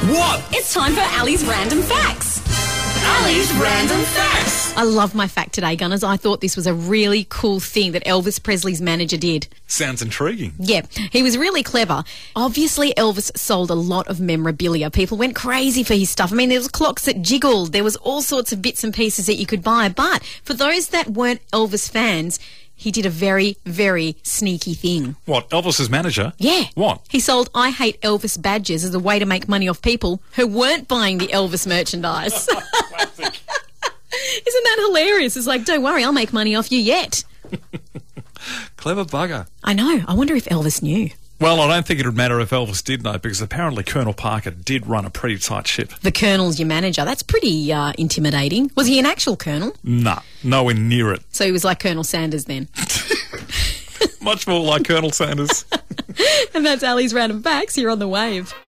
What? It's time for Ali's Random Facts. Ali's Random Facts. I love my fact today, Gunners. I thought this was a really cool thing that Elvis Presley's manager did. Sounds intriguing. Yeah, he was really clever. Obviously, Elvis sold a lot of memorabilia. People went crazy for his stuff. I mean, there was clocks that jiggled. There was all sorts of bits and pieces that you could buy. But for those that weren't Elvis fans, he did a very, very sneaky thing. What, Elvis's manager? Yeah. What? He sold I Hate Elvis badges as a way to make money off people who weren't buying the Elvis merchandise. Classic. Isn't that hilarious? It's like, don't worry, I'll make money off you yet. Clever bugger. I know. I wonder if Elvis knew. Well, I don't think it would matter if Elvis did know, because apparently Colonel Parker did run a pretty tight ship. The Colonel's your manager. That's pretty intimidating. Was he an actual Colonel? Nah, nowhere near it. So he was like Colonel Sanders then. Much more like Colonel Sanders. And that's Ali's Random Facts here on The Wave.